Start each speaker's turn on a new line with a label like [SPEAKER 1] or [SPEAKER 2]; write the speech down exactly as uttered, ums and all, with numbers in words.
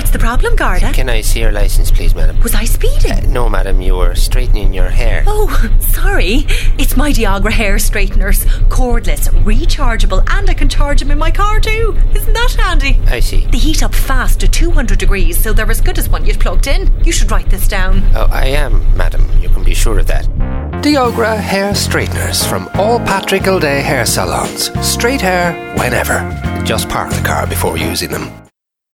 [SPEAKER 1] What's the problem, Garda?
[SPEAKER 2] Can I see your licence, please, madam?
[SPEAKER 1] Was I speeding?
[SPEAKER 2] Uh, no, madam, you were straightening your hair.
[SPEAKER 1] Oh, sorry. It's my Diagra hair straighteners. Cordless, rechargeable, and I can charge them in my car too. Isn't that handy?
[SPEAKER 2] I see.
[SPEAKER 1] They heat up fast to two hundred degrees, so they're as good as one you'd plugged in. You should write this down.
[SPEAKER 2] Oh, I am, madam. You can be sure of that. Diagra hair straighteners from all Patrick Gilday hair salons. Straight hair whenever. Just park the car before using them.